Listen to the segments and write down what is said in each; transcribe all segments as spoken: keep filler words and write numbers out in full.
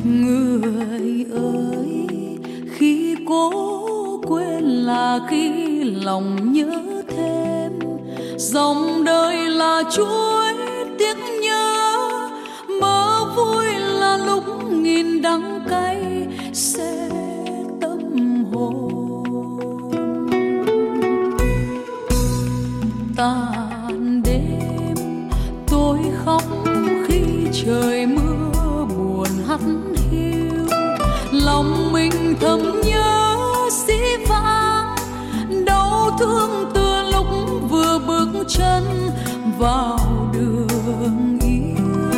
Người ơi, khi cố quên là khi lòng nhớ thêm, dòng đời là chuỗi tiếc nhớ, mơ vui là lúc nghìn đắng cay sẽ tâm hồn. Tàn đêm tôi khóc khi trời mưa buồn hắt hiu, lòng mình thầm nhớ dĩ vãng, đau thương từ lúc vừa bước chân vào đường yêu.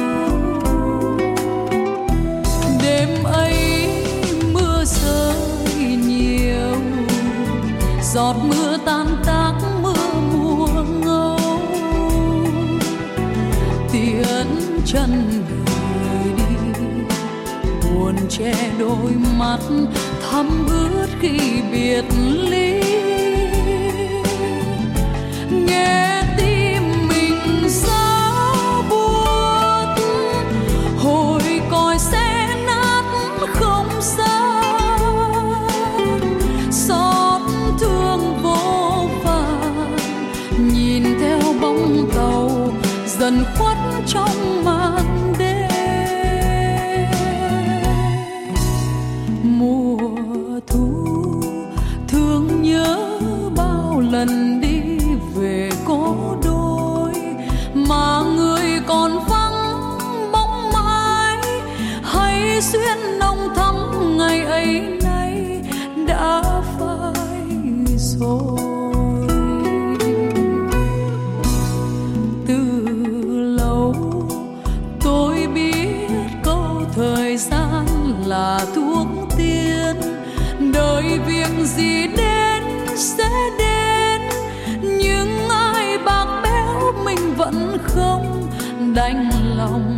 Đêm ấy mưa rơi nhiều, giọt mưa tan tác mưa mùa ngâu, tiễn chân đời đi buồn che đôi mắt thấm ướt khi biệt ly. Nghe tim mình giá buốt, hồi còi xe nát không xa, xót thương vô vàn nhìn theo bóng tàu dần khuất trong màn đêm. Mùa thu thương nhớ bao lần đi về cố đôi, mà người còn vắng bóng mãi, hay duyên nồng thắm ngày ấy nay đã phai rồi. Từ lâu tôi biết câu thời gian là thuốc tiên, đời việc gì đến sẽ đến, nhưng ai bạc béo mình vẫn không đành lòng